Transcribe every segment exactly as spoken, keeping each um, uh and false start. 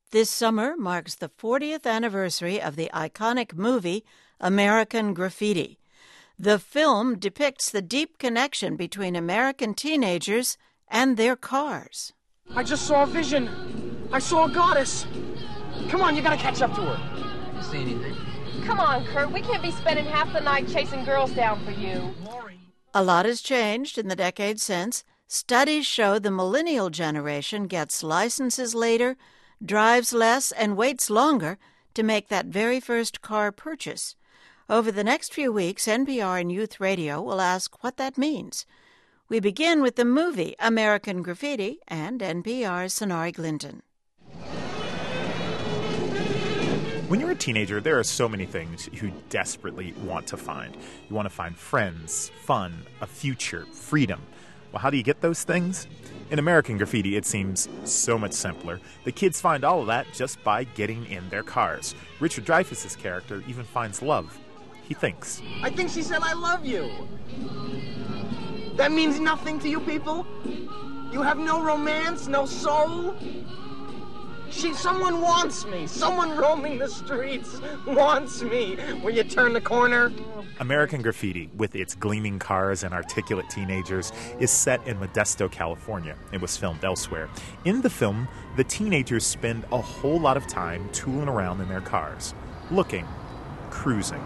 This summer marks the fortieth anniversary of the iconic movie American Graffiti. The film depicts the deep connection between American teenagers and their cars. I just saw a vision. I saw a goddess. Come on, you gotta catch up to her. I didn't see anything. Come on, Kurt. We can't be spending half the night chasing girls down for you. A lot has changed in the decades since. Studies show the millennial generation gets licenses later, drives less, and waits longer to make that very first car purchase. Over the next few weeks, N P R and Youth Radio will ask what that means. We begin with the movie American Graffiti and N P R's Sonari Glinton. When you're a teenager, there are so many things you desperately want to find. You want to find friends, fun, a future, freedom. Well, how do you get those things? In American Graffiti, it seems so much simpler. The kids find all of that just by getting in their cars. Richard Dreyfuss's character even finds love. He thinks. I think she said I love you. That means nothing to you people? You have no romance, no soul? She, someone wants me. Someone roaming the streets wants me. When you turn the corner. American Graffiti, with its gleaming cars and articulate teenagers, is set in Modesto, California. It was filmed elsewhere. In the film, the teenagers spend a whole lot of time tooling around in their cars, looking, cruising.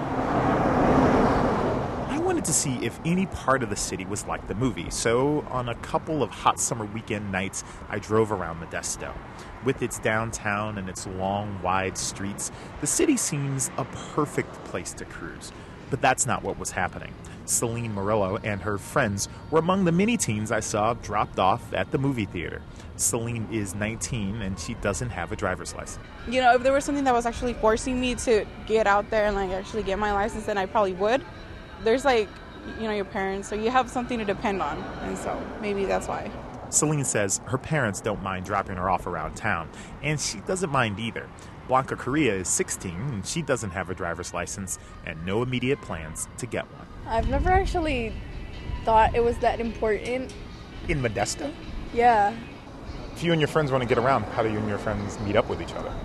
I wanted to see if any part of the city was like the movie, so on a couple of hot summer weekend nights, I drove around Modesto. With its downtown and its long, wide streets, the city seems a perfect place to cruise. But that's not what was happening. Celine Morello and her friends were among the many teens I saw dropped off at the movie theater. Celine is nineteen and she doesn't have a driver's license. You know, if there was something that was actually forcing me to get out there and like actually get my license, then I probably would. There's like, you know, your parents, so you have something to depend on, and so maybe that's why. Celine says her parents don't mind dropping her off around town, and she doesn't mind either. Blanca Correa is sixteen, and she doesn't have a driver's license and no immediate plans to get one. I've never actually thought it was that important. In Modesto? Yeah. If you and your friends want to get around, how do you and your friends meet up with each other?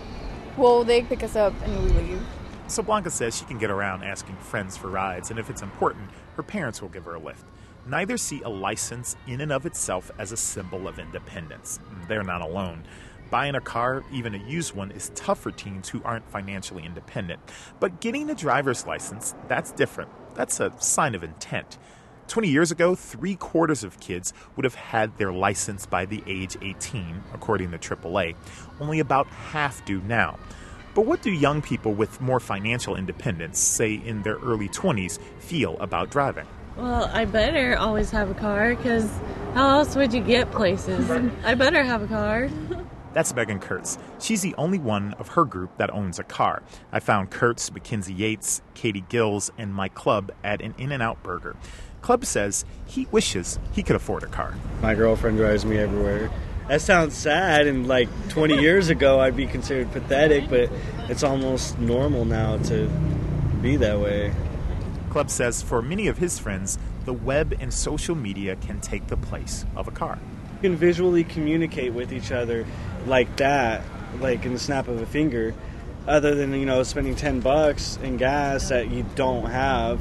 Well, they pick us up and we leave. So Blanca says she can get around asking friends for rides, and if it's important, her parents will give her a lift. Neither see a license in and of itself as a symbol of independence. They're not alone. Buying a car, even a used one, is tough for teens who aren't financially independent. But getting a driver's license, that's different. That's a sign of intent. Twenty years ago, three-quarters of kids would have had their license by the age eighteen, according to triple A. Only about half do now. But what do young people with more financial independence, say in their early twenties, feel about driving? Well, I better always have a car, because how else would you get places? I better have a car. That's Megan Kurtz. She's the only one of her group that owns a car. I found Kurtz, Mackenzie Yates, Katie Gills, and Mike Clubb at an In-N-Out Burger. Clubb says he wishes he could afford a car. My girlfriend drives me everywhere. That sounds sad, and like twenty years ago I'd be considered pathetic, but it's almost normal now to be that way. Clubb says for many of his friends, the web and social media can take the place of a car. You can visually communicate with each other like that, like in the snap of a finger, other than, you know, spending ten bucks in gas that you don't have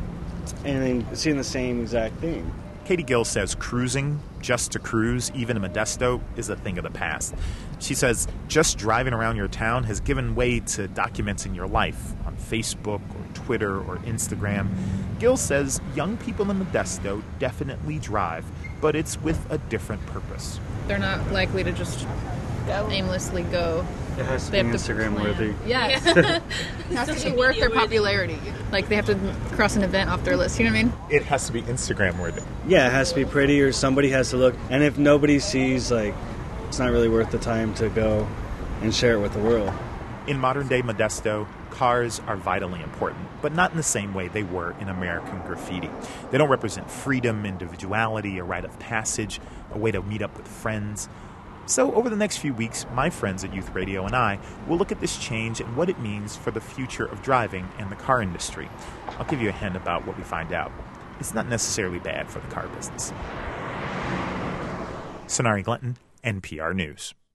and then seeing the same exact thing. Katie Gill says cruising, just to cruise, even in Modesto, is a thing of the past. She says just driving around your town has given way to documenting your life on Facebook or Twitter or Instagram. Gill says young people in Modesto definitely drive, but it's with a different purpose. They're not likely to just go. aimlessly go. It has to they be Instagram worthy. Yeah. It has to be worth their popularity. Like they have to cross an event off their list, you know what I mean? It has to be Instagram worthy. Yeah, it has to be pretty, or somebody has to look. And if nobody sees, like, it's not really worth the time to go and share it with the world. In modern-day Modesto, cars are vitally important, but not in the same way they were in American Graffiti. They don't represent freedom, individuality, a rite of passage, a way to meet up with friends. So over the next few weeks, my friends at Youth Radio and I will look at this change and what it means for the future of driving and the car industry. I'll give you a hint about what we find out. It's not necessarily bad for the car business. Sonari Glinton, N P R News.